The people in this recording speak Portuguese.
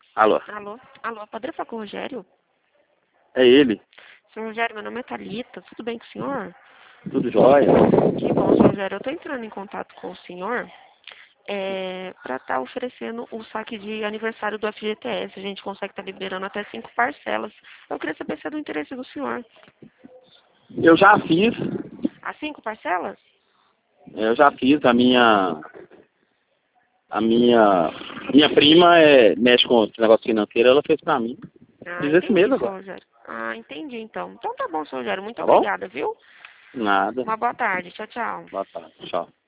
Alô, Alô, poderia falar com o Rogério? é ele. Senhor Rogério, meu nome é Thalita, tudo bem com o senhor? Tudo jóia? Que bom, senhor Rogério, eu estou entrando em contato com o senhor para estar oferecendo um saque de aniversário do FGTS. A gente consegue estar liberando até 5 parcelas. Eu queria saber se é do interesse do senhor. Eu já fiz, As 5 parcelas? a minha prima mexe com esse negócio financeiro, ela fez pra mim. Ah, Fiz esse mês entendi, senhor agora, Rogério. Ah, entendi então. Então tá bom, senhor Rogério, muito tá bom? obrigada, viu? Nada. Uma boa tarde, tchau, tchau. Boa tarde, tchau.